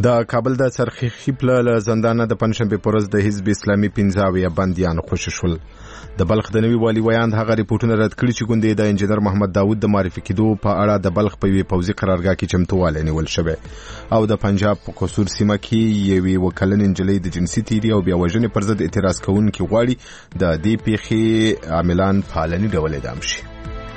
د کابل د سرخی پله زندانه د پنځشنبه پر ورځ د حزب اسلامي 15 بنديان خوشی شول. د بلخ د نوي والی ویاند هغه ریپورتونه رد کړي چې ګوندې د انجنیر محمد داوود د معرفي کېدو په اړه د بلخ په وی پوزي قرارګاه کې چمتواله نیول شوی او د پنجاب په قصور سیمه کې یوې وکلن انجلۍ د جنسي تیری او بیا وژنې پر ضد اعتراض کوونکي غواړي د دې پیښې عاملان فعالاني ډول اعدام شي.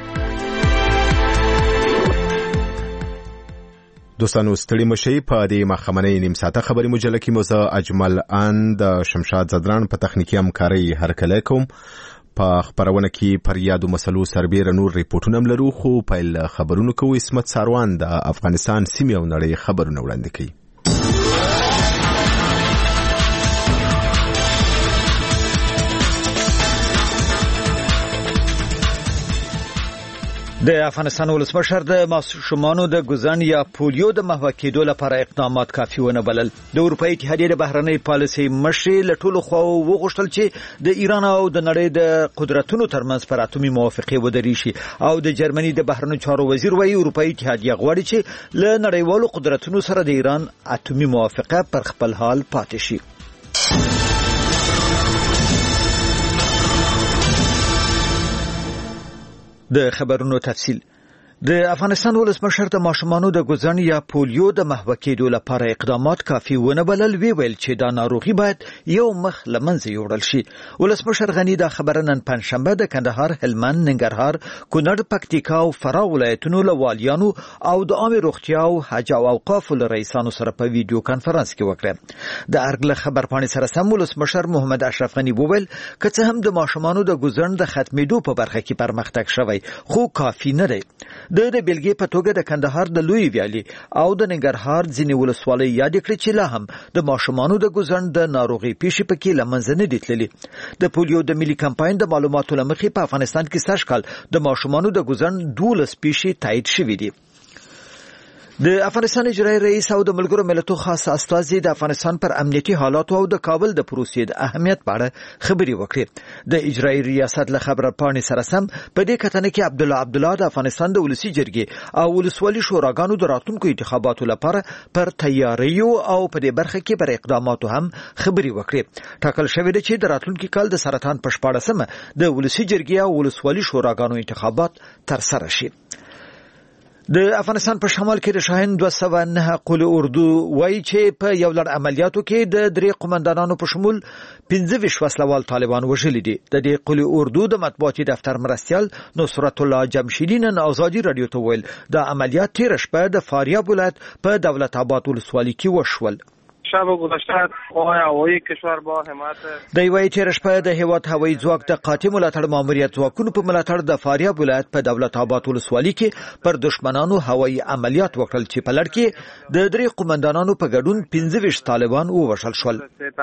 دوستانو ستړي مشي په دې مخمنې نیم ساعته خبري مجله کې موزه اجمل ان د شمشاد زدران په تخنیکی همکاري هرکله کوم. په خبرونه کې پر یادو مسلو سربېره نور ریپورتونه لرو خو په خبرونو کې اسمت ساروان د افغانستان سیمې او نړۍ خبرونه وړاندې کوي. د افغانستان ولسمشر د ماشومانو د ګزن یا پولیو د محو کېدو لپاره اقدامات کافي ونه بلل. د اروپאי اتحادیې د بهرنۍ پالیسۍ مشر له ټولو خواو وغوښتل چې د ایران او د نړۍ د قدرتونو ترمنځ پر اتومي موافقه ودرې شي او د جرمني د بهرنیو چارو وزیر وايي اروپאי اتحادیه غواړي چې له نړیوالو قدرتونو سره د ایران اتومي موافقه پر خپل حال پاتې شي. د خبرونو تفصیل. د افغانستان ولسمشر د ماشومانو د ګزن یا پولیو د محو کېدو لپاره اقدامات کافي ونه بلل. ویل چې دا ناروغي باید یو مخ لمنځه یوړل شي. ولسمشر غنی دا خبره نن پنځشنبه د کندهار، هلمند، ننګرهار، کونړ، پکتیکا او فراه ولایتونو له والیانو او د عامه روغتیا او حج او اوقاف له رئیسانو سره په ویډیو کانفرنس کې وکړه. د ارګله خبرپاڼې سره سم ولسمشر محمد اشرف غنی وویل که څه هم د ماشومانو د ګزن د ختمېدو په برخه کې پرمختګ شوی خو کافي نه دی. د بیلګې په توګه د کندهار د لوی ویالي او د ننګرهار ځینې ولسوالۍ یاد کړې چې لا هم د ماشومانو د ګزن د ناروغي پیښې پکې لمنځه نه دي تللي. د پولیو د ملي کمپاین د معلوماتو لمخې په افغانستان کې سږ کال د ماشومانو د ګزن 12 پیښې تایید شوې دي. د افغانستان اجرایي رئیس او د ملګرو ملتونو خاص استازي د افغانستان پر امنیتي حالات او د کابل د پروسې د اهمیت په اړه خبري وکړي. د اجرایي ریاست له خبرپاڼې سره سم په دې کتنه کې عبدالله د افغانستان د ولسی جرګې او ولسوالي شوراګانو د راتلونکو انتخاباتو لپاره پر تیاریو او په دې برخه کې پر اقداماتو هم خبري وکړي. ټاکل شوی دی چې د راتلونکو کال د سرطان په 14مه د ولسی جرګې او ولسوالي شوراګانو انتخابات تر سره شي. د افغانستان په شمال کې د شاهین 209 قول اردو وایي چې په یو لړ عملیاتو کې د 3 قومندانانو په شمول 15 وسلوال طالبان وژلي دي. د دې قول اردو د مطبوعاتي دفتر مرستیال نصرت الله جمشیدی نن آزادی رادیو ته ویل د عملیات تیر شپه د فاریاب ولایت په دولت آباد ولسوالۍ کې وشول. شب گذشته قوای هوایی کشور با حمایت د یوې تیر شپه د هیواد هوایی ځواک د قاطع ملاتړ ماموریت ځواکونو په ملاتړ د فاریاب ولایت په دولت آباد ولسوالۍ کې پر دشمنانو هوایی عملیات وکړل چې په لړ کې د 3 قومندانانو په ګډون 15 طالبان ووژل شول.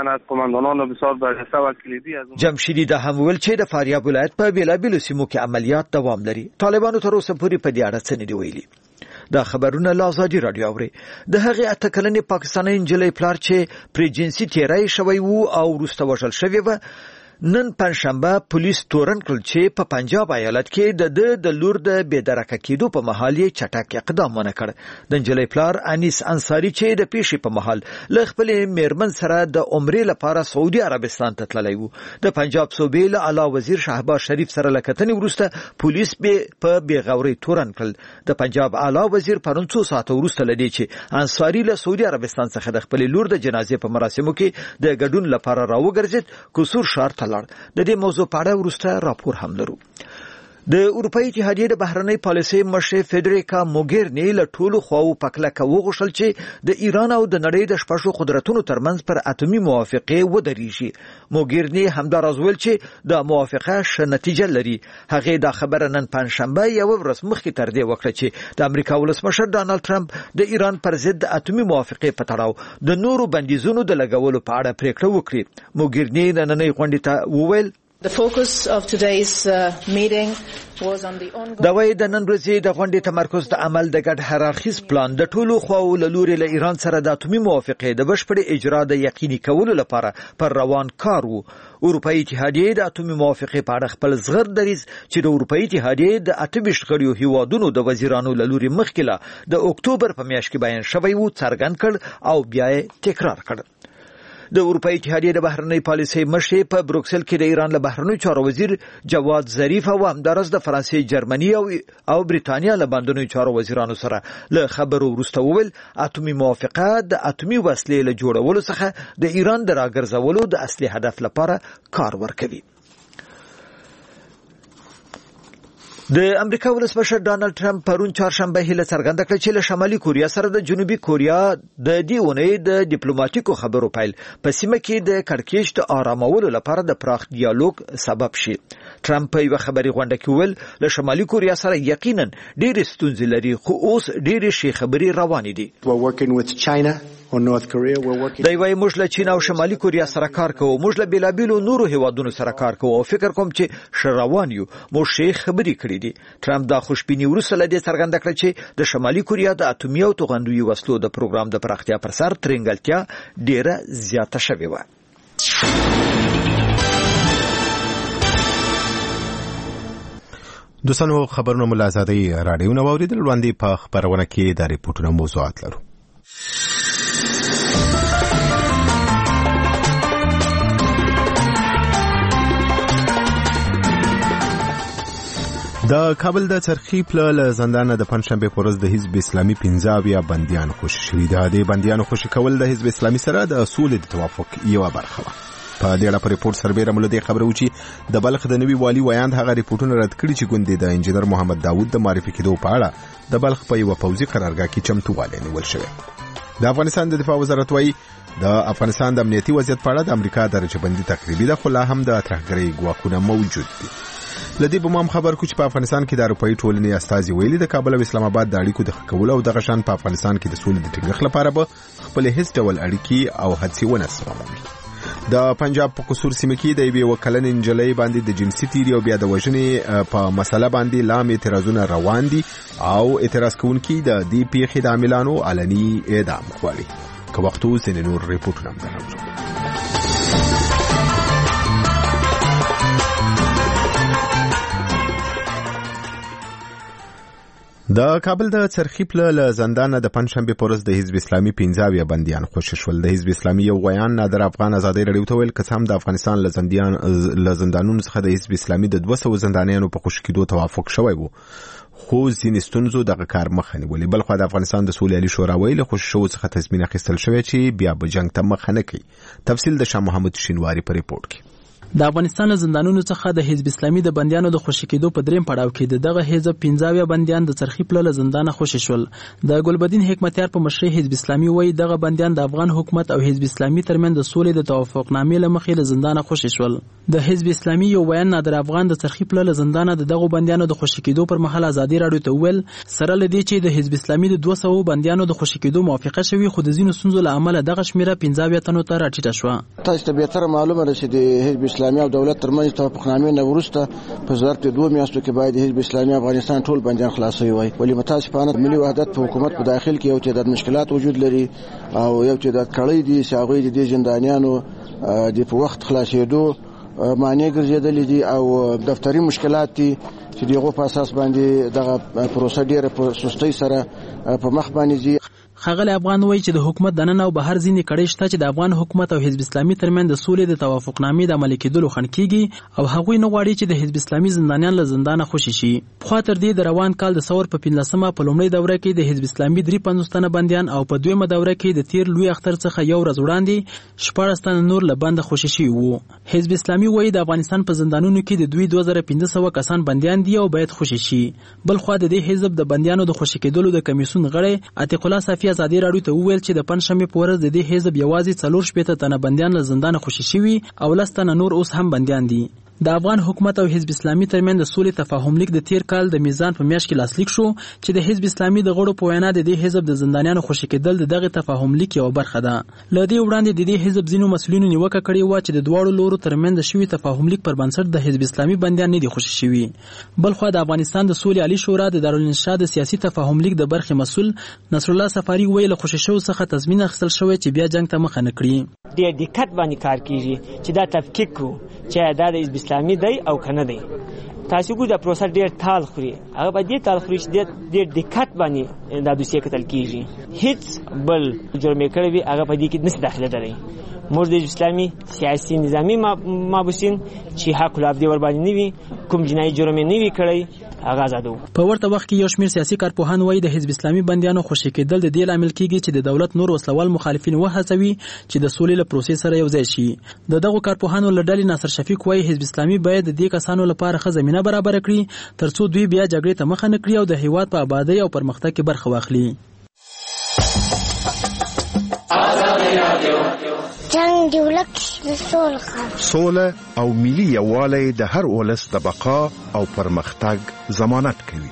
جمشیدی د هم ویل چې د فاریاب ولایت په بیلابیلو سیمو کې عملیات دوام لري. طالبانو تر اوسه پورې په دې اړه څه نه دی ویلي. دا خبرونه لازادي رادیو اوري. د هغې اتکلنې پاکستاني انجلۍ پلار چې پر جنسي تیری شوی وو او وروسته وژل شوی و نن پنځشنبه پولیس تورن کړل چې په پنجاب ایالت کې د لور د بېدرکه کېدو په مهال یې چټک اقدام ونه کړ. د انجلۍ پلار انیس انصاری چې د پیښې په مهال له خپلې میرمن سره د عمرې لپاره سعودي عربستان ته تللی وو. د پنجاب صوبې له اعلی وزیر شهباز شریف سره له کتنې وروسته پولیس په بېغورۍ تورن کړل. د پنجاب اعلی وزیر پرون 2 ساعته وروسته لدی چې انصاری له سعودي عربستان څخه د خپلې لور د جنازې په مراسمو کې د ګډون لپاره راوګرځید. قصور ښار ته د دې موضوع په اړه وروسته راپور هم لرو. د اروپאי اتحادیې د بهرنۍ پالیسۍ مشر فدریکا موګرنی له ټولو خواو په کلکه وغوښتل چې د ایران او د نړۍ د شپږو قدرتونو ترمنځ پر اتومي موافقه ودرېږي. موګرنی همداراز ویل چې د موافقه ښه نتیجه لري. هغه دا خبره نن پنځشنبه یو ورځ مخکې تر دې وکړه چې د امریکا ولسمشر ډانلډ ټرمپ د ایران پر ضد د اتومي موافقه په تړاو د نورو بندیزونو د لګولو په اړه پریکړه وکړي. موګرنی نننۍ غونډې ته وویل The focus of today's meeting was on the ongoing دا وایي د نن ورځې د غونډې تمرکز د عمل د ګډ هررخیز پلان د ټولو خواو له لوري له ایران سره د اتومي موافقې د بشپړ اجرا د یقیني کولو لپاره پر روان کار وو. اروپאי اتحادیه د اتومي موافقې په اړه خپل زغر دریز چې د اروپאי اتحادیه د 28 غړیو هیوادونو د وزیرانو له لوري مخکې د اکتوبر په میاشت کې بیان شوی وو څرګند کړ او بیا یې تکرار کړ. د اروپאי اتحادیه د بهرنۍ پالیسۍ مشر په بروکسل کې د ایران له بهرنیو چارو وزیر جواد ظریف او همدارس د فرانسې، جرمني او بریتانیا له بندونو چارو وزیرانو سره له خبرو وروسته وویل اتومي موافقه د اتومي وسلې له جوړولو څخه د ایران د راګرځولو د اصلي هدف لپاره کار ورکوي. د امریکا ولسمشر ډانلډ ټرمپ پرون چهارشنبه هیله څرګنده کړه چې له شمالي کوریا سره د جنوبي کوریا د دې اونۍ د ډیپلوماټیکو خبرو پیل په سیمه کې د کړکېچ د آرامولو لپاره د پراخ ډیالوګ سبب شي. ټرمپ په یو خبري غونډه کې ویل له شمالي کوریا سره یقینا ډېرې ستونزې لري خو اوس ډېرې شي خبرې روانې دي. دی وايي موږ له چین او شمالي کوریا سره کار کوو، موږ له بیلابیلو نورو هیوادونو سره کار کوو او فکر کوم چې ښه روان یو. موږ ښې خبرې کړې دي. ټرمپ دا خوشبیني وروسته له دې څرګنده کړه چې د شمالي کوریا د اتومي او توغندوي وسلو د پروګرام د پراختیا پر سر ترنګلتیا ډیره زیاته شوې وه. دوستانو خبرونه مو له ازادۍ راډیو نه واورېدل. وړاندې په خپرونه کې د ریپورټونو موضوعات لرو. د کابل د چرخی پله له زندانه د پنځشنبه په ورځ د حزب اسلامي 15 بندیان خوشي شوي. د بندیانو خوشي کول د حزب اسلامي سره د سولې د توافق یو برخه وه. په دې اړه په ریپورت سربېره مله دې خبره و چې د بلخ د نوي والي ویاند هغه ریپورتونه رد کړي چې ګوندې د انجینر محمد داوود د معرفي کېدو په اړه د بلخ په یو پوځي قرارګاه کې چمتووالی نیول شوی. د افغانستان د دفاع وزارت وايي د افغانستان د امنیتي وضعیت په اړه د امریکا درجه بندي تقریبي ده خو لا هم د ترهګرۍ ګواښونه موجود دي. لدی به هم خبر کو چې په افغانستان کې د اروپאי ټولنې استازي ویلي د کابل او اسلام آباد د اړیکو د ښه کولو او د غشان په افغانستان کې د سولې د ټینګښت لپاره به خپل هیڅ ډول اړیکې او هڅې ونه سپموي. د پنجاب په قصور سیمه کې د یوې وکلن انجلۍ باندې د جنسي تیری او بیا د وژنې په مسله باندې لام اعتراضونه روان دي او اعتراض کوونکي د دې پیښې د عاملانو علني اعدام غواړي. که وخت اوس د نور ریپورټونه هم درلودل. د کابل د چرخی پله له زندانه د پنځشنبه په ورځ د حزب اسلامي 15 بندیان خوشي شول. د حزب اسلامي یو ویان نادر افغان ازادي رادیو ته ویل که هم د افغانستان له زندانونو څخه د حزب اسلامي د 200 زندانیانو په خوشي کېدو توافق شوی وو خو ځینې ستونزو دغه کار مخه نیولې. بل خو د افغانستان د سولې عالی شورا ویل خوشي شو څخه تضمین اخیستل شوی چې بیا به جنگ ته مخه نه کوي. تفصیل د شاه محمد شینواری په ریپورت کې. د افغانستان زندانونو څخه د حزب اسلامي د بندیانو د خوشي کېدو په دریم پړاو کې دغه حزب 15 بندیان د چرخی پله له زندانه خوشي شول. د ګلبدین حکمتیار په مشرۍ حزب اسلامي وایي دغه بندیان د افغان حکومت او حزب اسلامي ترمن د سولې د توافقنامې له مخې له زندانه خوشي شول. د حزب اسلامي یو ویان نادر افغان د چرخی پله له زندانه دغه بندیانو د خوشي کېدو پر مهال ازادي رادیو ته ویل سره لدی چې د حزب اسلامي د 200 بندیانو د خوشي کېدو موافقه شوی خو د زینو ستونزو له امله دغه شمیره 15 تنو ته راټیټه شو. تاسو ته به تر معلومه ده چې د حزب اسلامي او دولت ترمن توافقنامې نه وروسته په ظرف د 2 میاشتو کې باید حزب اسلامي افغانستان ټول بندیان خلاصوي وي. ولی متاسفانه ملي وحدت په حکومت په داخل کې یو تعداد مشکلات وجود لري او یو تعداد کړي دي چې هغه د زندانیانو د په وخت خلاصېدو معنی ګرځېدلې دي او دفتري مشکلات دي چې دغه په اساس باندې دغه پروسه ډیره په سستۍ سره په مخ باندې دي. خغل افغان وایي چې د حکومت دننه او بهر ځینې کړي شته چې د افغان حکومت او حزب اسلامي ترمن د سولې د توافقنامې د عملي کېدلو خنډ کیږي او هغوی نه غواړي چې د حزب اسلامي زندانیان له زندانه خوشي شي. په تر دې د روان کال د ثور په 15مه په لومړۍ دوره کې د حزب اسلامي 53 تنه بندیان او په دویمه دوره کې د تیر لوی اختر څخه یو ورځ وړاندې 14 تنه نور له بند خوشي شي وو. حزب اسلامي وایي د افغانستان په زندانونو کې د 2500 کسان بندیان دي او باید خوشي شي. بل خو د دې حزب د بندیانو د خوشي کېدلو د کمیسیون غړی عتیق الله صافی ازادي رادیو ته ویل چې د پنځشنبه په ورځ د دې حزب یوازې 4 تنه بندیان له زندانه خوشي شوي او 10 تنه نور اوس هم بندیان دي. د افغان حکومت او حزب اسلامي ترمنځ د سولې تفاهم لیک د تیر کال د میزان په میاشت کې لاسلیک شو چې د حزب اسلامي د غړو په وینا د دې حزب د زندانیانو خوشي کېدل دغه تفاهم لیک یو برخه ده. له دې وړاندې د دې حزب ځینو مسؤلینو نیوکه کړې و چې د دواړو لورو ترمنځ شوی تفاهم لیک پر بنسټ د حزب اسلامي بندیان نه دي خوشي شوي. بل خو د افغانستان د سولې عالی شورا د دارالانشا د سیاسي تفاهم لیک د برخې مسؤل نصر الله سفاری ویل خوشي شو څخه تضمین اخیستل شوی چې بیا جنگ ته مخه نه کړي. د دقت باندې کار کیږي چې دا تفکیک کو چې دا د حزب اسلامي دی او کنه دی. تاسو ګو دا پروسه ډیر تال خوري، هغه به دې تال خوري چې ډیر دقت باندې دا دوسیه کتل کیږي. هیڅ بل جرم کړی وي هغه په دې کې نس داخله دري. موږ د اسلامي سیاسي نظامی مابوسین چې حق العبد ور باندې نیوي کوم جنایي جرم نه وی کړی هغه آزادو. په ورته وخت کې یو شمېر سیاسي کارپوهان وایي د حزب اسلامي بندیانو خوشي کېدل د دې لامل کیږي چې د دولت نور وسلوال مخالفین وهڅوي چې د سولې له پروسې سره یو ځای شي. دغه کارپوهانو له ډلې ناصر شفیق وایي حزب اسلامي باید د دې کسانو لپاره ښه زمینه برابر کړي ترڅو دوی بیا جګړې ته مخه نه کړي او د هیواد په آبادی او پرمختګ کې برخه واخلي. جنگ دی ولک سوله او ملي یووالی د هر ولس د بقا او پرمختګ ضمانت کوي.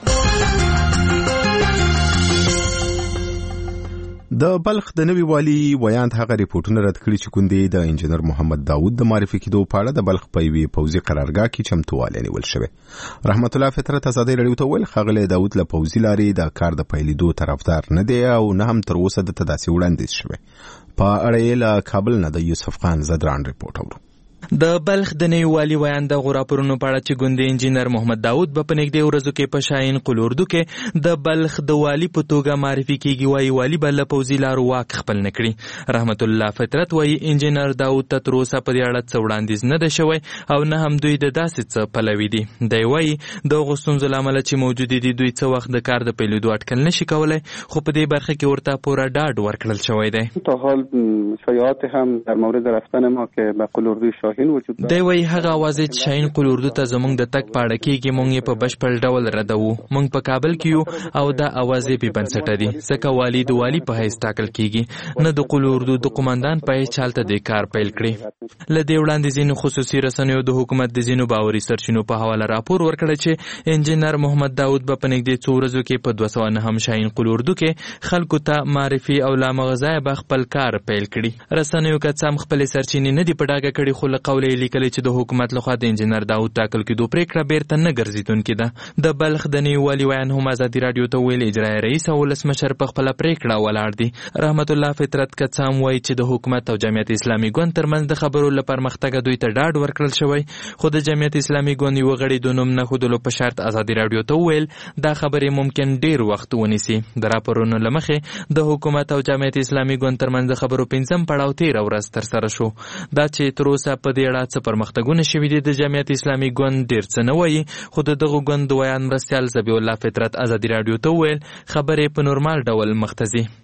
د بلخ د نوي والي ویاند هغه ریپورتونه رد کړي چې کوندې د انجنیر محمد داوود د معرفي کېدو په اړه د بلخ په یوې پوځي قرارګاه کې چمتووالی نیول شوی. رحمت الله فطرت ازادي راډیو ته ویل ښاغلی داوود له پوځي لارې د کار د پیلېدو طرفدار نه دی او نه هم تر اوسه دته داسې وړاندیز شوی. په اړه یې له کابل نه د یوسف خان زدران ریپورت اورو. د بلخ د نوي والي ویاند د غوراپورونو په اړه چې ګوندې انجینر محمد داوود به په نږدې ورځو کې په شاهین قلوردو کې د بلخ د والي په توګه معرفي کیږي. وایي والي به له پوځي لارو واک خپل نه کړي. رحمت الله فطرت وایي انجینر داوود ته تر اوسه په دې اړه څه وړاندیز نه ده شوی او نه هم دوی د داسې څه پلوي دي. دی وایي د هغو ستونزو له امله چې موجودې دي دوی څه وخت د کار د پیلېدو اټکل نشي کولی، خو په دې برخه کې ورته پوره ډاډ ورکړل شوی دی. تا حال شایعات هم در مورد رفتن ما که به قلوردو شاهین وجود دارد. دی وایي هغه اوازې چې شاهین قلوردو ته زموږ د تګ په اړه کېږي موږ یې په بشپړ ډول ردوو. موږ په کابل کې یو او دا اوازې بې بنسټه دي ځکه والي د والي په حیث ټاکل کېږي نه د قلوردو د قومندان په حیث چالته د کار پیل کړي. له دې وړاندې ځینو خصوصي رسنیو د حکومت د ځینو باوري سرچینو په حواله راپور ورکړی چې انجینر محمد داوود به په نږدې څو ورځو کې په 209 شاهین قلوردو کې خلکو ته معرفي او لامغځایه به خپل کار پیل کړي. رسنیو که څه هم خپلې سرچینې نه دي په ډاګه کړي خو له قوله یې لیکلي چې د حکومت لخوا د انجینر داوود ټاکل کېدو پریکړه بیرته نه ګرځېدونکې ده. د بلخ د نوي والي ویاند هم ازادي راډیو ته ویل اجرایي رئیس او ولسمشر په خپله پریکړه ولاړ دي. رحمت الله فطرت که څه هم وایي چې د حکومت او جمعیت اسلامي ګوند ترمنځ د خبرو له پرمختګه دوی ته ډاډ ورکړل شوی، خو د جمعیت اسلامي ګوند یوه غړي د نوم نه ښودلو په شرط ازادي راډیو ته وویل دا خبرې ممکن ډیر وخت ونیسي. د راپورونو له مخې د حکومت او جمعیت اسلامي ګوند ترمنځ د خبرو 5م پړاو 13 ورځ ترسره شو. دا چې تر اوسه په دې اړه څه پرمختګونه شوي دي د جمعیت اسلامي ګوند ډیر څه نه وایي، خو د دغه ګوند د ویاند مرستیال ذبیح الله فطرت ازادي راډیو ته وویل خبرې په نورمال ډول مخ ته ځي.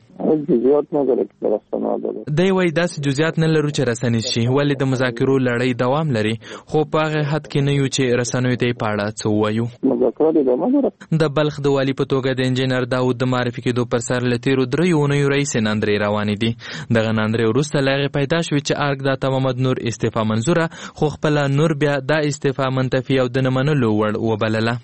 دی وایي داسې جزئیات نه لرو چې رسنیز شي ولې د مذاکرو لړۍ دوام لري، خو په هغه حد کې نه یو چې رسنیو ته یې په اړه څه ووایو. د بلخ د والي په توګه د انجینر داوود د معرفي کېدو پر سر له تېرو 3 اونیو راهیسې ناندرۍ روانې دي. دغه ناندرۍ وروسته له هغې پیدا شوې چې ارګ داتا محمد نور استعفا منظوره خو خپله نور بیا دا استعفا منتفي او د نه منلو وړ وبلله.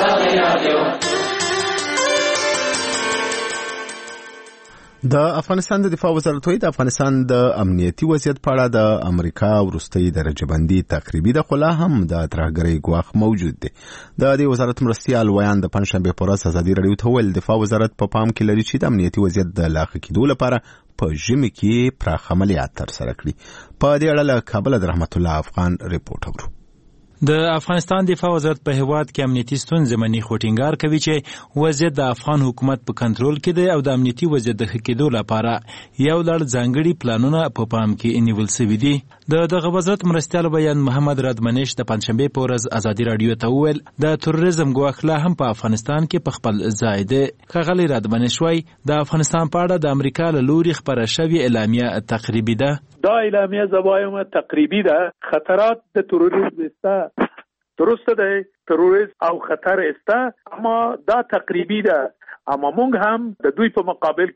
د افغانستان د دفاع وزارت وایي د افغانستان د امنیتي وضعیت په اړه د امریکا وروستۍ درجه بندي تقریبي ده، خو لا هم د ترهګرۍ ګواښ موجود دی. د دې وزارت مرستیال ویاند د پنجشنبې په ورځ ازادي راډیو ته ویل دفاع وزارت په پام کې لري چې د امنیتي وضعیت د لا ښه کېدو لپاره په ژمي کې پراخ عملیات ترسره کړي. په دې اړه له کابله د رحمت الله افغان ریپورت اورو. د افغانستان دفاع وزارت په هیواد کې امنیتي ستونزې مني خو ټینګار کوي چې وضعیت د افغان حکومت په کنټرول کې دی او د امنیتي وضعیت د ښه کېدو لپاره یو لړ ځانګړي پلانونه په پام کې نیول شوي دي. دغه وزارت مرستیال بیان محمد رادمنش د پنجشنبې په ورځ ازادي راډیو ته وویل د تروریزم ګواښ لا هم په افغانستان کې په خپل ځای دی. ښاغلی رادمنش وایي د افغانستان په اړه د امریکا له لوري خپره شوې اعلامیه تقریبي ده. دا اعلامیه زوایم تقریبی ده. خطرات د تروریسم است، درسته ده، تروریسم او خطر است، اما دا تقریبی ده. اما مونږ هم د دوی په مقابل کې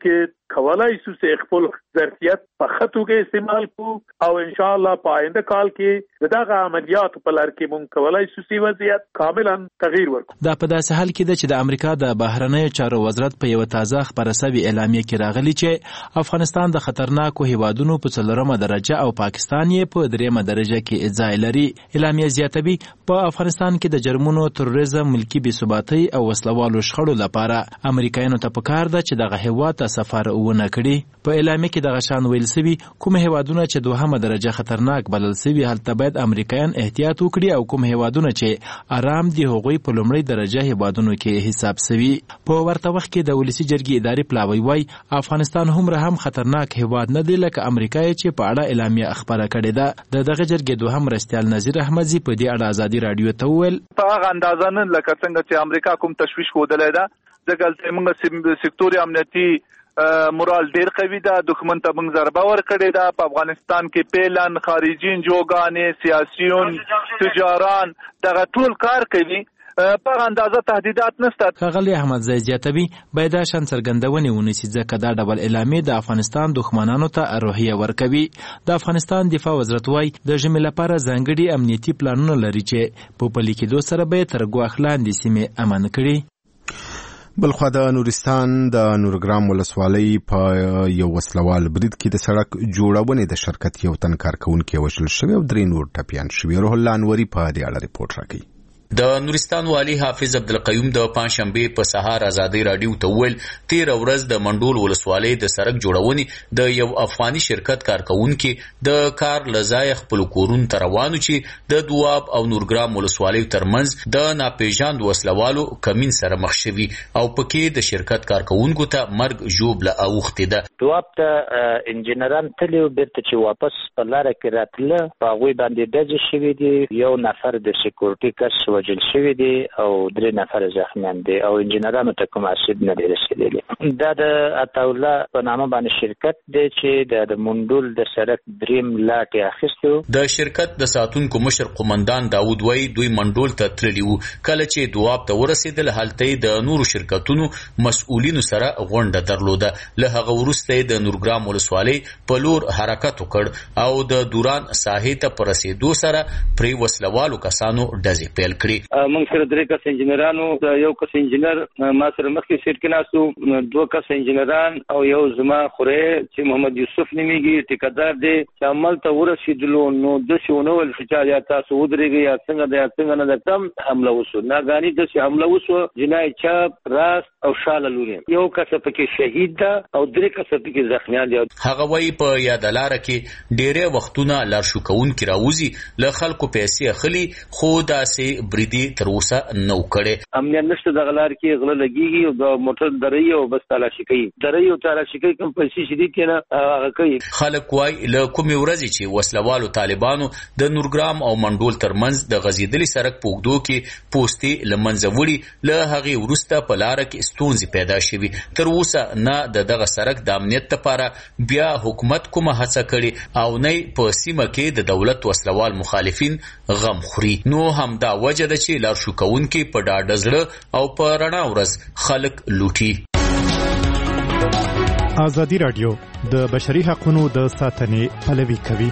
کولای شو چې خپل ظرفیت په خطو کې استعمال کو او ان شاء الله په آینده کال کې دغه عملیات په لار کې مونږ کولای شو چې وضعیت کاملا تغییر ورکړو. دا په داسې حال کې ده چې د امریکا د بهرنیو چارو وزارت په یو تازه خبره شوې اعلامیه کې راغلی چې افغانستان د خطرناکو هیوادونو په 4مه درجه او پاکستان یې په 3مه درجه کې ځای لري. اعلامیه زیاتوي په افغانستان کې د جرمونو، تروریزم، ملکی بېثباتۍ او وسلوالو شخړو لپاره امریکایانو ته پکار ده چې دغه هیواد ته سفر ونه کړي. په اعلامیه کې دغه شان ویل شوي کوم هیوادونه چې 2مه درجه خطرناک بلل شوي هلته باید امریکایان احتیاط وکړي او کوم هیوادونه چې آرام دي هغوی په لومړۍ درجه هیوادونو کې حساب شوي. په ورته وخت کې د ولسي جرګې ادارې پلاوی وایي افغانستان هومره هم خطرناک هیواد نه دی لکه امریکا چې په اړه اعلامیه خبره کړې ده. د دغه جرګې دوهم مرستیال نظیر احمدزي په دې اړه ازادي رادیو ته وویل په هغه اندازه نه لکه څنګه چې امریکا کوم تشویش ښودلی ده ځکه موږ سکتور امنیتي مورال ډیر قوي ده. دښمن ته موږ ضربه ورکړې ده. په افغانستان کې پیلن، خارجي انجوګانې، سیاسیون، تجاران دغه ټول کار کوي. په اندازه تهدیدات نشته. ښاغلی احمدزی زیاتوي باید دا شان څرګندونې ونیسي ځکه دا ډول اعلامیې د افغانستان دښمنانو ته روحیه ورکوي. د افغانستان دفاع وزارت وایي د ژمي لپاره ځانګړي امنیتي پلانونه لري چې په پلي کېدو سره به یې تر ګواښ لاندې سیمې امن کړي. بلخوا د نورستان د نورګرام ولسوالۍ په یو وسلوال برید کې د سړک جوړونې د شرکت یو تن کارکونکي وژل شوی او 3 نور ټپیان شوي. روح الله انوري په دې اړه ریپورت راکوي. د نورستان والی حافظ عبدالقیوم د پنځشنبه په سهار ازادي رادیو ته ویل 13 ورځ د منډول ولسوالۍ د سړک جوړونې د یو افغاني شرکت کارکونکي د کار لزای خپل کورون ته روانو چې د دواب او نورګرام ولسوالۍ ترمنځ د ناپېژاند وسلوالو کمین سره مخ شوي او پکې د شرکت کارکونکو ته مرګ ژوبله اوښتې ده. دواب ته انجینران تللی بیرته چې واپس په لاره کې راتله په هغوی باندې ډزې شوي دي. یو نفر د سکیورټي کس وژل شوی دی او 3 نفر زخمیان دي او انجینرانو ته کوم اسید نه دی رسیدلی. دا د عطاالله په نامه باندې شرکت دی چې د منډول د سړک دریم لاټ یې اخیستو. د شرکت د ساتونکو مشر قومندان داود وایي دوی منډول ته تللي وو. کله چې دواب ته ورسېدل هلته د نورو شرکتونو مسؤلینو سره غونډه درلوده. له هغه وروسته د نورګرام ولسوالۍ په لور حرکت وکړ او د دوران ساحې ته په رسېدو سره پرې وسلوالو کسانو ډزې پیل کړې. موږ سره 3 کس انجینرانو، یو کس انجینر ما سره مخکې سیټ کې ناسو، 2 کس انجینران او یو زما خوره چې محمد یوسف نومیږي ټیکدار دی چې عمل ته ورسېدلو نو د شونه ول چې یا تاسو ودرېږئ یا څنګه د څنګه نه درتم حمله وشو. ناګانی د حمله وشو جنای چاپ راست او شاله لوري. یو کس پکې شهید ده او 3 کس پکې زخمیان دي. هغه وایي په یادلاره کې ډېرې وختونه لارښو کوونکي راوځي له خلکو پیسې اخلي خو داسې بریدي تر اوسه نو کړي. امنیت نشته د غلار کې غله لګيږي او د موټر درې او بس تلاشي کوي. درې او تلاشي کوي کوم پیسې شدي کنه هغه کوي. خلک وایي له کومې ورځې چې وسلوالو طالبانو د نورګرام او منډول ترمنځ د غزیدلي سړک په اوږدو کې پوستې له منځه وړي له هغې وروسته په لاره کې ستونزې پیدا شوي. تر اوسه نه دغه سړک د امنیت لپاره بیا حکومت کومه هڅه کړې او نه په سیمه کې د دولت وسلوال مخالفین غم خوري. نو همدا وجه ده چې لارښو کوونکي په ډاډه زړه او په رڼا ورځ خلک لوټي. ازادي رادیو د بشري حقوقو د ساتنې پلوي کوي.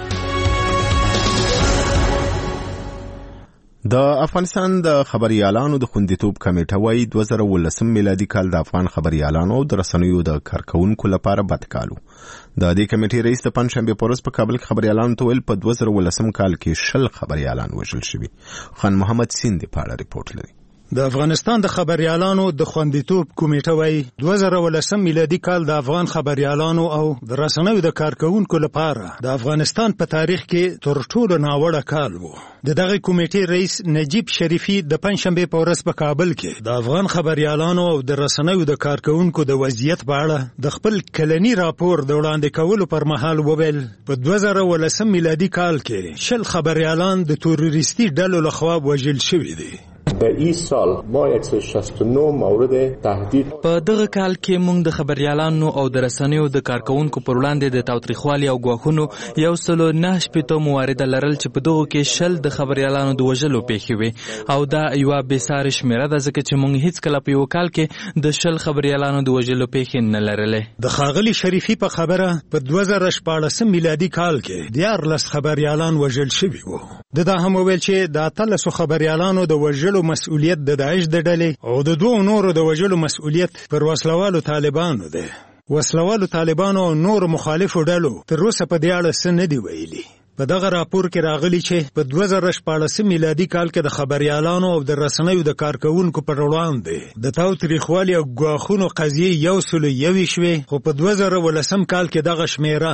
د افغانستان د خبريالانو د خوندیتوب کمیټه وايي 2019 میلادي کال د افغان خبريالانو او د رسنیو د کارکونکو لپاره بد کالو. د دې کمیټې رئیس د پنځشنبه په ورځ په کابل کې خبريالانو ته ویل په 2019 کال کې 10 خبريالان وژل شوي. خان محمد سیند په اړه ریپورت لري. د افغانستان د خبريالانو د خوندیتوب کمیټه وايي 2019 میلادي کال د افغان خبريالانو او د رسنیو د کارکونکو لپاره د افغانستان په تاریخ کې تر ټولو ناوړه کال وو. دغه کمیټې رئیس نجیب شریفي د پنځشنبه په ورځ په کابل کې د افغان خبريالانو او د رسنیو د کارکونکو د وضعیت په اړه د خپل کلنی راپور د وړاندې کولو پر مهال وویل په 2019 میلادي کال کې 10 خبريالان د تروریستي ډلو لخوا وژل شوي دي. این سال ما 169 مورد تهدید په دغه کال کې موږ د خبريالانو او د رسنیو د کارکونکو پر وړاندې د تاوتریخوالي او ګواښونو 109 موارد لرل چې په دغه کې 10 د خبريالانو د وژلو پیښې وي او دا یو بېساري شمیره ده ځکه چې موږ هیڅ کله په یو کال کې د 10 خبريالانو د وژلو پیښې نه لرلې. د خاغلی شریفي په خبره په 2014 میلادي کال کې 14 خبريالان وژل شوي وو. دا هم ویل چې د 13 خبريالانو د وژلو مسؤلیت د داعش د ډلې او د دوه نورو د وژلو مسؤلیت پر وسلوالو طالبانو ده. وسلوالو طالبانو او نور مخالفو ډلو تر اوسه په دې اړه څه نه دی ویلي. په دغه راپور کې راغلی چې په 2014 میلادي کال کې د خبريالانو او د رسنیو د کارکونکو پر وړاندې د تاوتریخوالي او ګواښونو قضیې 121 شوې، خو په 2018 کال کې دغه شمیره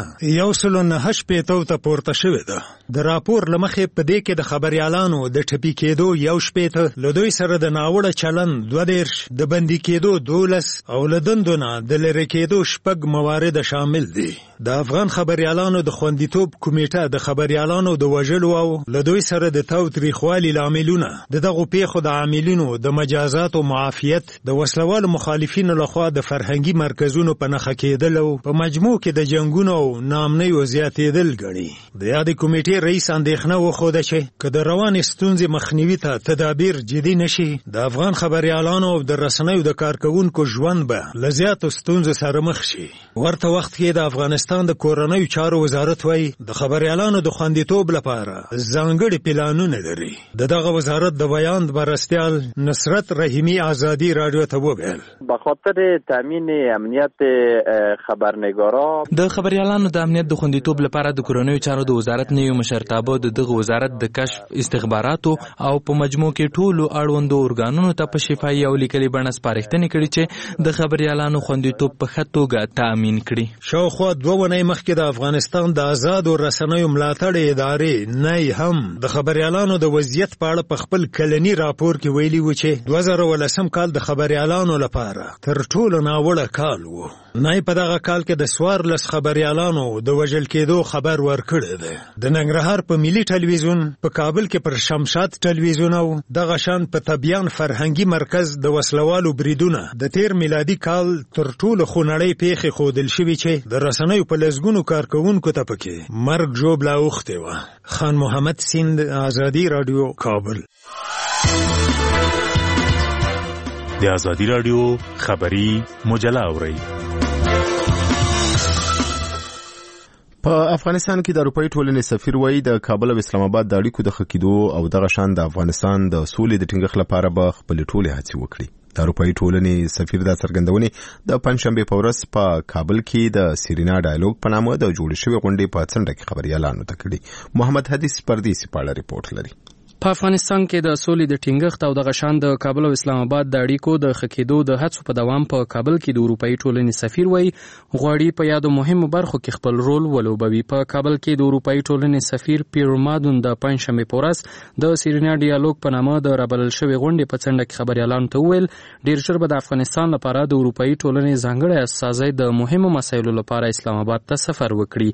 109 ته پورته شوې ده. د راپور لمخې په دې کې د خبريالانو د ټپي کېدو 1 له دوی سره د ناوړه چلند 22 د بندي کېدو 12 او له دندونه د لری کېدو 6 موارد شامل دي. د افغان خبريالانو د خوندیتوب کمیټه د خبريالانو د وژلو او له دوی سره د تاوتریخوالي لاملونه دغه پیښو د عاملینو د مجازات او معافیت د وسلوالو مخالفینو لخوا د فرهنګي مرکزونو په نخښه کېدل او په مجموع کې د جنگونو او ناامنیو زیاتېدل ګڼي. د یادې کمیټې رئیس اندېښنه وښوده چې که د روانې ستونزې مخنیوي ته تدابیر جدي نشي، د افغان خبريالانو او د رسنیو د کارکونکو ژوند به له زیاتو ستونزو سره مخ شي. ورته وخت کې د افغانستان د کورنیو چارو وزارت وایي د خبريالانو د خوندیتوب لپاره ځانګړي پلانونه لري. دغه وزارت د بیان مرستیال نصرت رحیمی آزادی رادیو ته وویل به خاطر تامین امنیت خبرنگارا د خبريالانو د امنیت د خوندیتوب لپاره د کورنیو چارو د وزارت نیو مشرتابه دغه وزارت د کشف استخباراتو او په مجموع کې ټولو اړوندو ارګانونو ته په شفاهي او لیکلي بڼه سپارښتنې کړي چې د خبريالانو خوندیتوب په ښه توګه تامین کړي. شاوخوا 2 ونې مخکې د افغانستان د آزادو رسنیو ملاتړ ادارې نه هم د خبريالانو د وضعیت په اړه په خپل کلنی راپور کې ویلي و چې 2018 کال د خبريالانو لپاره تر ټولو ناوړه کال و. نه په دغه کال کې د 14 خبريالانو د وژل کېدو خبر ورکړی دی. د ننګرهار په ملي ټلویزیون، په کابل کې پر شمشاد ټلویزیون او دغه شان په طبيان فرهنګي مرکز د وسلوالو بریدونه د تیر میلادي کال تر ټولو خونړۍ پیښې ښودل شوي چې د رسنیو په لسګونو کارکونکو ته پکې مرګ ژوبله اوښتې وه. خان محمد سیند، آزادی رادیو، کابل. د آزادی رادیو خبری مجله اورئ. په افغانستان کې د اروپאי ټولنې سفیر وایي د کابل او اسلام آباد د اړیکو د ښه کېدو او دغه شان د افغانستان د سولې د ټینګښت لپاره به خپلې ټولې هڅې وکړي. د اروپאי ټولنې سفیر دا څرګندونې د پنځشنبه په ورځ په کابل کې د سیرینا ډایالوګ په نامه د جوړ شوی غونډې په څنډه کې خبريالانو ته کړي. محمد حدیث پردیسی په اړه ریپورت لري. په افغانستان کې د سولې د ټینګښت او د غشان د کابل او اسلام آباد د اړیکو د خکېدو د هڅو په دوام په کابل کې د اروپאי ټولنې سفیر وایي غواړي په یادو مهمو برخو کې خپل رول ولوبوي. په کابل کې د اروپאי ټولنې سفیر پیر مادون د پنځشنبه په ورځ د سیرینا ډایالوګ په نامه د رابلل شوی غونډې په څنډه کې خبريالانو ته وویل ډیر ژر به د افغانستان لپاره د اروپאי ټولنې ځانګړی استازی د مهمو مسایلو لپاره اسلام آباد ته سفر وکړي.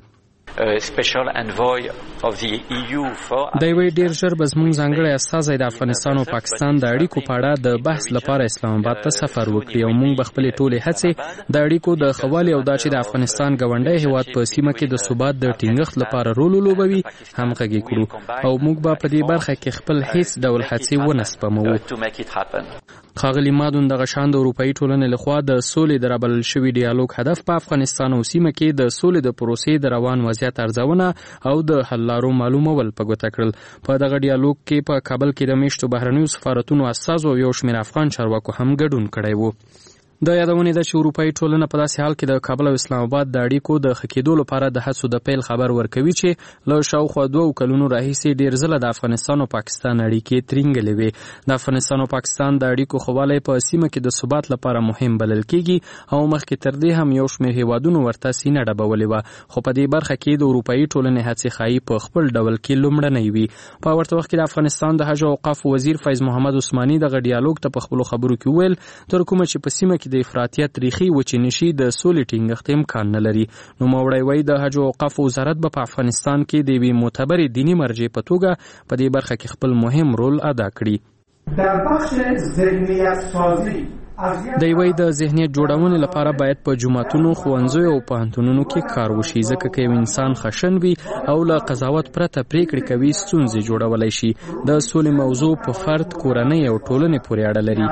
د یوې ډیر ژر به زموږ ځانګړی استازی د افغانستان او پاکستان د اړیکو په اړه د بحث لپاره اسلام آباد ته سفر وکړي او موږ به خپلې ټولې هڅې د اړیکو د ښه والي او دا چې د افغانستان ګاونډی هیواد په سیمه کې د ثبات د ټینګښت لپاره رول ولوبوي همغږي کړو او موږ به په دې برخه کې خپل هیڅ ډول هڅې ونه سپموو. ښاغلي مادون د غشان د اروپאי ټولنې لخوا د سولې د رابلل شوي ډیالوګ هدف په افغانستان او سیمه کې د سولې د پروسې د روان وضعیت ارزونه او د حل لارو معلومول په ګوته کړل. په دغه ډیالوګ کې په کابل کې د میشتو بهرنیو سفارتونو استازو او یو شمېر افغان چارواکو هم ګډون کړی و. د یادونه ده چې اروپאי ټولنه په داسې حال کې د کابل او اسلام آباد د اړیکو د ښه کېدو لپاره د هڅو د پیل خبر ورکوي چې له شاوخوا 2 کلونو راهیسې ډیر ځله د افغانستان او پاکستان اړیکې ترینګلې وي. د افغانستان او پاکستان د اړیکو ښه والی په سیمه کې د ثبات لپاره مهم بلل کېږي او مخکې تر دې هم یو شمېر هیوادونو ورته سینه ډبولې وه، خو په دې برخه کې د اروپאי ټولنې هڅې ښایي په خپل ډول کې لومړنۍ وي. په ورته وخت کې د افغانستان د حج او اوقافو وزیر فیض محمد عثماني دغه ډیالوګ ته په خپلو خبرو کې وویل تر کومه چې په سیمه کې د افراطیت ریښې وچې نشي د سولې ټینګښت امکان نه لري. نوموړی وایي د حج او اوقافو وزارت به په افغانستان کې د یوې معتبرې دیني مرجع په توګه په دې برخه کې خپل مهم رول ادا کړي. در بخش ذهنیت سازی د یوې د ذهنیت جوړونې لپاره باید په جوماتونو، ښوونځیو او پوهنتونونو کې کار وشي، ځکه که یو انسان خشن وي او له قضاوت پرته پریکړې کوي ستونزې جوړولی شي. د سولې موضوع په فرد، کورنۍ او ټولنې پورې اړه لري.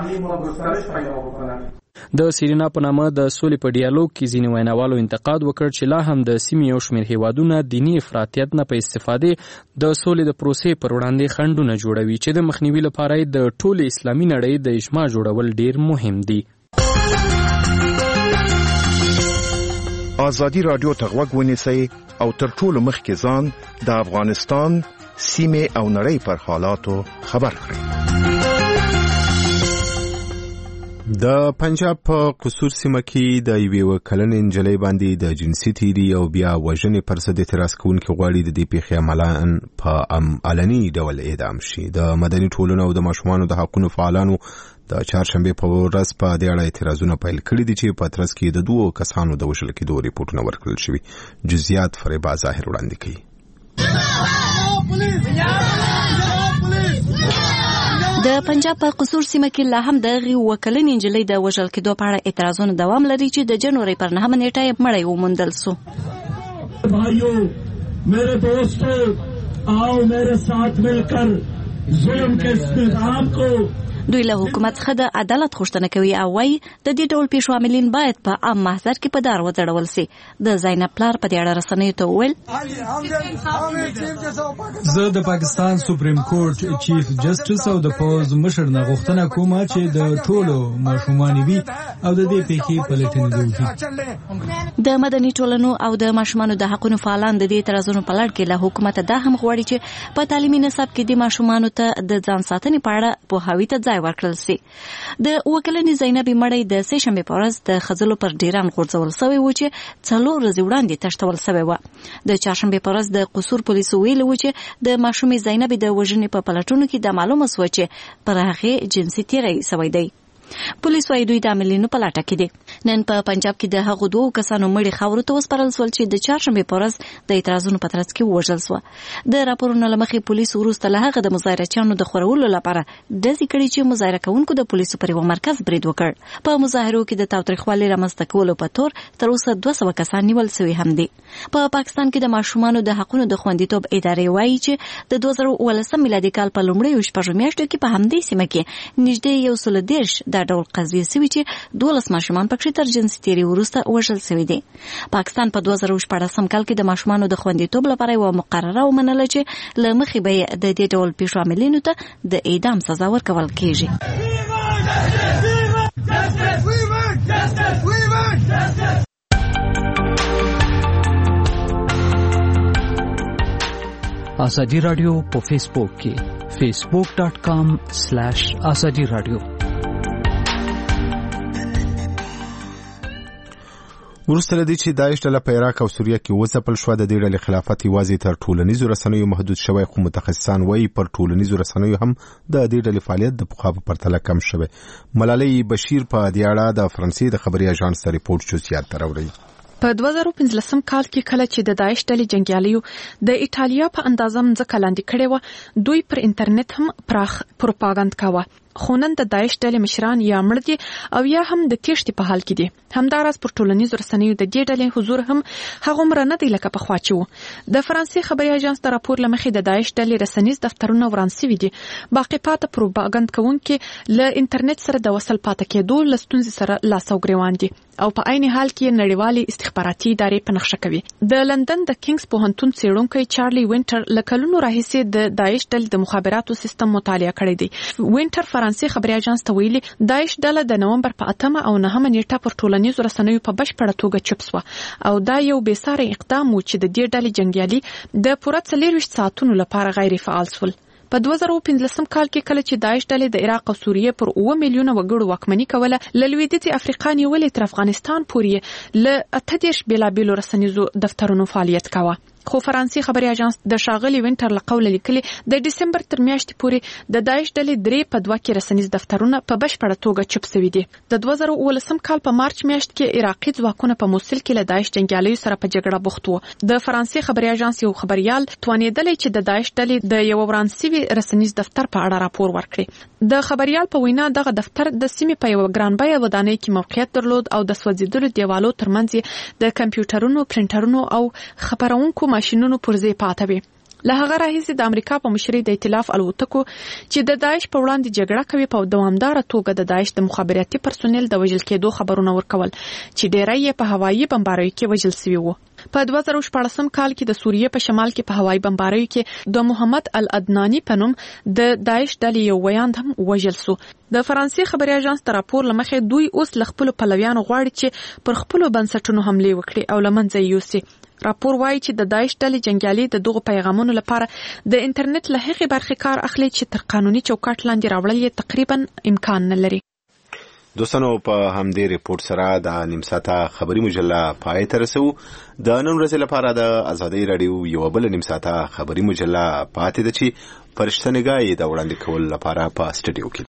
د سیرینا په نامه د سولې په ډیالوګ کې ځینې ویناوالو انتقاد وکړ چې لا هم د سیمې یو شمېر هیوادونه دیني افراطیت نه په استفادې د سولې د پروسې پر وړاندې خنډونه جوړوي چې د مخنیوي لپاره د ټولې اسلامي نړۍ د اجماع جوړول ډیر مهم دي. ازادي رادیو ته غوږ ونیسئ او تر ټولو مخکې ځان د افغانستان سیمې او نړۍ پر حالاتو خبر کړئ. د پنجاب په قصور سیمه کې د یوې وکلنې نجلۍ باندې د جنسي تیري او بیا وژنې پر ضد اعتراض کوونکي غواړي د دې پیښې عملاً په علني ډول اعدام شي. د مدني ټولنو او د ماشومانو د حقونو فعالانو د چهارشنبې په ورځ په دې اړه اعتراضونه پیل کړي دي چې په ترڅ کې د 2 کسانو د وژل کېدو ریپورټونه ورکړل شوي. جزئیات فریبا ظاهر وړاندې کوي. د پنجاب په قصور سیمه کې لا هم د وکلنې نجلۍ د وژل کېدو په اړه اعتراضونه دوام لري چې د جنوري پر 9 نیټه یې مړی وموندل سو. भाइयों, मेरे दोस्तों, आओ मेरे साथ मिलकर जुल्म के इस निज़ाम को دوی له حکومت څخه د عدالت غوښتنه کوي او وايي د دې ډول پیښو عاملین باید په عام محضر کې په دار وځړول شي. د زینب پلار په دې اړه رسنیو ته وویل زه د پاکستان سپریم کورټ چیف جسټس او د پوز مشر نه غوښتنه کوم چې د ټولو ماشومان وي او د دې پیښې پلټنه وکړي. د مدني ټولنو او د ماشومانو د حقوقو فعالان د دې اعتراضونو په لړ کې له حکومت دا هم غواړي چې په تعلیمي نصاب کې د ماشومانو ته د ځان ساتنې په اړه پوهاوی ته ورکړل شي. د وکلنې زینب مړی د سه شنبه په ورځ د خزلو پر ډیران غورځول شوی و چې 4 ورځې وړاندې تشتول شوی و. د چهارشنبه په ورځ د قصور پولیسو ویلي و چې د ماشومې زینب د وژنې په پلټونو کې د معلومه شو چې پر هغه جنسي تیری شوی دی. پولیس وايي دوی د عاملینو په لټه کې دي. نن په پنجاب کې د هغو 2 کسانو مړي خاورو ته وسپارل شول چې د چهارشنبه په ورځ د اعتراضونو په ترڅ کې وژل شو. د راپورونو له مخې پولیس وروسته له هغه د مظاهرچیانو د خورولو لپاره ډزې کړې چې مظاهره کوونکو د پولیسو پر یو مرکز برید وکړ. په مظاهرو کې د تاوتریخوالي رامنځته کولو په تور تر اوسه 200 کسان نیول شوي هم دي. په پاکستان کې د ماشومانو د حقوقو د خوندیتوب ادارې وايي چې د 2019 میلادي کال په لومړیو شپږو میاشتو کې په همدې سیمه کې نږدې 130 د ډول قضیې سوي چې 12 ماشومان پکې تر جنسي تیری وروسته وژل شوي دي. پاکستان په 2014 کال کې د ماشومانو د خوندیتوب لپاره یو مقرره ومنله چې له مخې به د دې ډول پیښو عاملینو ته د اعدام سزا ورکول کېږي. ازادي رادیو په فیسبوک کې facebook.com/azadi radio. ورسته لدی چې داعش ډله په عراق او سوریه کې وځپل شو. د دې ډلې خلافت یوازې تر ټولنیزو رسنیو محدود شوی، خو متخصصان وایي پر ټولنیزو رسنیو هم د دې ډلې فعالیت د پخوا په پرتله کم شوی. ملالۍ بشیر په دې اړه د فرانسې د خبري اژانس ریپورت جزئیات راوړي. په 2015 کال کې کله چې د داعش ډلې جنگیالیو د ایټالیا په اندازه ځکه لاندې کړي و، دوی پر انټرنیټ هم پراخ پروپاګاندا کاوه. خو نن د داعش ډلې مشران یا مړ دي او یا هم د تېښتې په حال کې دي. همداراز پر ټولنیزو رسنیو د دې ډلې حضور هم هغومره نه دی لکه پخوا چې و. د فرانسې خبري اژانس د راپور له مخې د داعش ډلې رسنیز دفترونه وران شوي دي. باقي پاته پروپاګاندا کوونکي له انټرنیټ سره د وصل پاتې کېدو له ستونزې سره لاس او ګریوان دي او په عین حال کې نړیوالې استخباراتي ادارې په نقشه کوي. د لندن د کینګز پوهنتون څېړونکی چارلی وینټر له کلونو راهیسې د داعش ډلې د مخابراتو سیستم مطالعه کړی دی. وینټر فرانسې خبري اژانس ته ویلي داعش ډله د نومبر په 8 او 9 نیټه پر ټولنیزو رسنیو په بشپړه توګه چوپ شوه او دا یو بېساري اقدام و چې د دې ډلې جنگیالي د پوره 24 ساعتونو لپاره غیر فعال شول. په 2015 کال کې کله چې داعش ډلې د عراق او سوریه پر 9 میلیونه وګړو واکمني کوله، له لویدیځ افریقا نیولې تر افغانستان پورې له 18 بیلابیلو رسنیزو دفترونو فعالیت کاوه. خو فرانسې خبري اژانس د شاغلي وینټر لقول لیکلي د دسمبر تر میاشتې پورې د داعش ډلې 3 په 2 کې رسنیز دفترونه په بشپړه توګه چوپ شوي دي. د 2019 کال په مارچ میاشت کې عراقي ځواکونه په موصل کې له داعش جنگیالیو سره په جګړه بوخت وو. د فرانسې خبري اژانس یو خبريال توانیدل چې د داعش ډلې د یو ورانسوي رسنیز دفتر په اړه راپور ورکړي. د خبريال په وینا دغه دفتر د سیمې په یو ګرانبیه ودانۍ کې موقعیت درلود او د سوځیدلو دیوالو ترمنځ د کمپیوټرونو، پرینټرونو او خبرونکو ماشينونو پرځای پاتې وي. له هغه راهیسې د امریکا په مشرۍ د ائتلاف الوتکو چې د داعش په وړاندې جګړه کوي په دوامداره توګه د داعش د مخابراتي پرسونل د وژل کېدو خبرونه ورکول چې ډیری یې په هوایي بمباریو کې وژل شوي وو. په 2014 کال کې د سوریې په شمال کې په هوایي بمباریو کې د محمد العدناني په نوم د داعش ډلې یو ویاند هم وژل شو. د فرانسې خبري اژانس تر راپور لمخې دوی اوس ل خپل پلویانو غواړي چې پر خپل بنسټونو حمله وکړي او لمنځه یوسي. راپور وايي چې د داعش ډلې جنگیالي د دغه پیغامونو لپاره د انټرنیټ له هغې برخې کار اخلي چې تر قانوني چوکاټ لاندې راوړل یې تقریبا امکان نه لري. دوستانو په همدې ریپورت سره د نیم ساعته خبري مجله پای ته رسو. د نن ورځې لپاره د ازادي رادیو یو بل نیم ساعته خبري مجله پاتې ده چې پرشتنګای د وړاندې کول لپاره په سټډیو کې